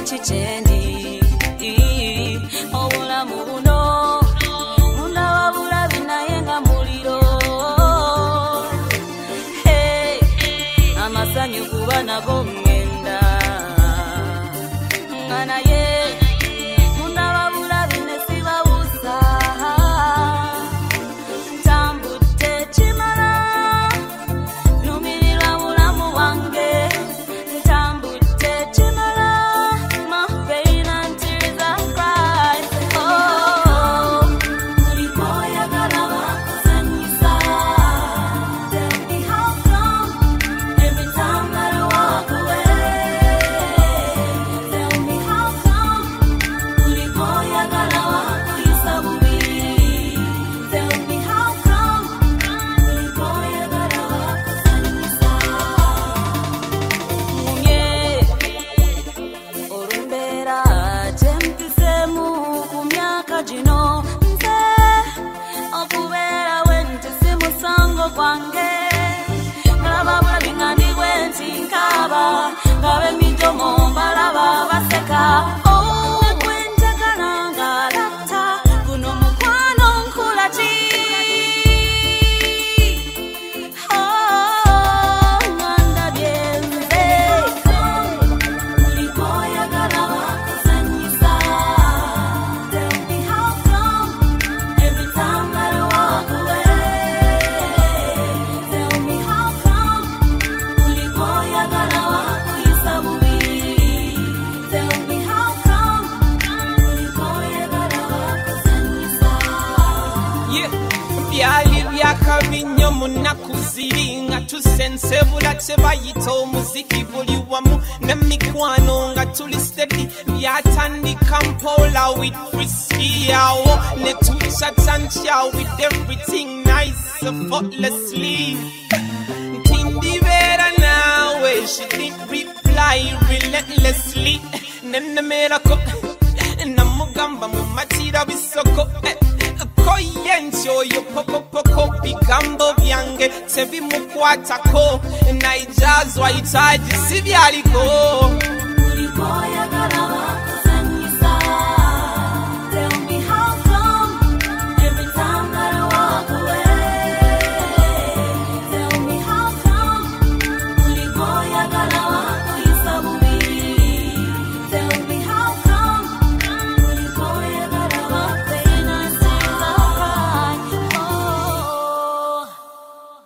chichendi obulamu buno munda wabula binayenga muliro hey amasanyu kuba nabo ngenda ngana ye munda wabula binesiba usa tambute chimala numirira bulamu wange tambute chimala my pain and tears I cry oh mulikoya garaba kusanyisa tell me how come every time that I walk away tell me how come mulikoya garaba kuisabubi tell me how come mulikoya garaba kusanyisa mumye orumbera tempisemu ku myaka gino nze okubeera wenti si musango gwange ngalaba bulabi nga ndi bwenti nkaaba ngabe mijomo mbalaba baseka nakwenjagala ng'alatta guno mukwano nkula ki ngandabye nze mulikoyagala bakuzanyisa tell me how come every time that I walk away tell me how come mulikoyagala bakuyisa bubi tell me how come mulikoyagala bakuzanyisa byali byakabinyo munakuziringa tusensebula tebayita omuziki buli wamu nemikwano nga tuli steady byatandika mpola with frisky awo ne tuchatancha with everything nice effortlessly ntindibera nawe she did reply relentlessly nenemerako namugamba mu matira bisoko koyenzi oyo pokopoko bigambo byange tebimukwatako naijazwa itaji sibyaliko mulikoyagala